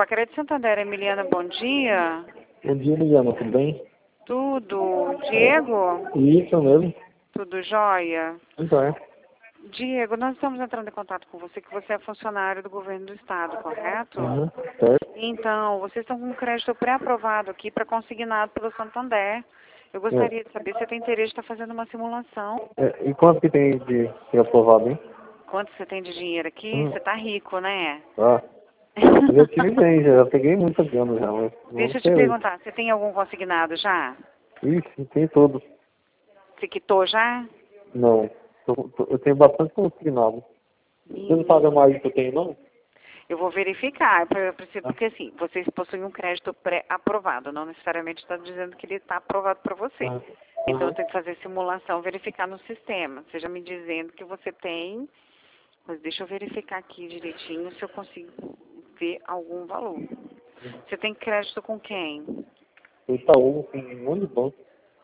Pacredo Santander, Emiliana, bom dia. Bom dia, Emiliana, tudo bem? Tudo. Diego? Isso mesmo. Tudo jóia? Então é. Diego, nós estamos entrando em contato com você, que você é funcionário do governo do estado, correto? Uhum, certo. Então, vocês estão com um crédito pré-aprovado aqui para consignado pelo Santander. Eu gostaria de saber se você tem interesse de estar fazendo uma simulação. E quanto que tem de ser aprovado, hein? Quanto você tem de dinheiro aqui? Você tá rico, né? Ah, eu já tive bem, já peguei muitas grana já, mas não Deixa eu te sei. perguntar, você tem algum consignado já? Ixi, tem todos. Você quitou já? Não, eu tenho bastante consignado. Você não sabe mais do que eu tenho, não? Eu vou verificar, eu preciso, porque assim, vocês possuem um crédito pré-aprovado, não necessariamente está dizendo que ele está aprovado para você. Ah, Então eu tenho que fazer simulação, verificar no sistema. Seja me dizendo que você tem, mas deixa eu verificar aqui direitinho se eu consigo ver algum valor. Você tem crédito com quem? o Itaú, com um monte de banco.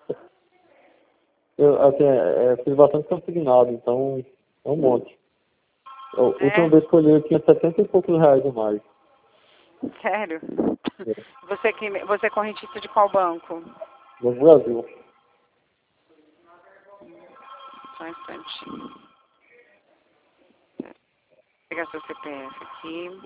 Eu, assim, fiz bastante consignado, então é um monte. A última É? vez que eu olhei, eu tinha 70 e poucos reais a mais. Sério? É, Você é correntista de qual banco? no Brasil. Só um instantinho. Vou pegar seu CPF aqui.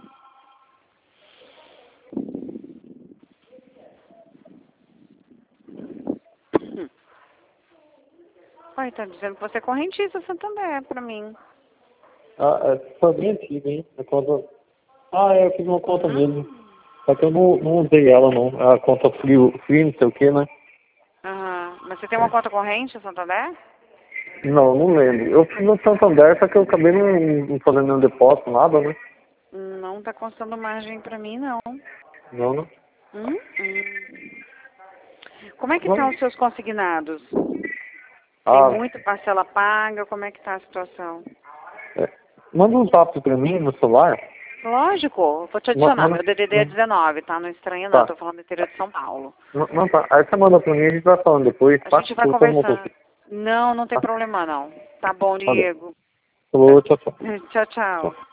Olha, tá dizendo que você é correntista Santander pra mim. Ah, foi bem antiga, hein? A conta... Ah, eu fiz uma conta mesmo. Só que eu não usei ela, não. A conta free, não sei o que, né? Aham. Mas você tem uma conta corrente Santander? Não lembro. Eu fiz no Santander, só que eu acabei não fazendo nenhum depósito, nada, né? Não tá constando margem pra mim, não. Não, né? Hum? Como é que estão os seus consignados? Tem Ah, muita parcela paga? Como é que tá a situação? é. Manda um zap pra mim no celular. Lógico, vou te adicionar. Manda... Meu DDD é 19, tá? Não estranha não, Tá. tô falando do interior de São Paulo. Não, tá. Aí você manda pra mim e a gente vai falando depois, A tá? gente vai Eu tô no conversando. motorista. Não tem Tá? problema não. Tá bom, Valeu. Diego. Falou, tchau, tchau. Tchau, Tchau. tchau.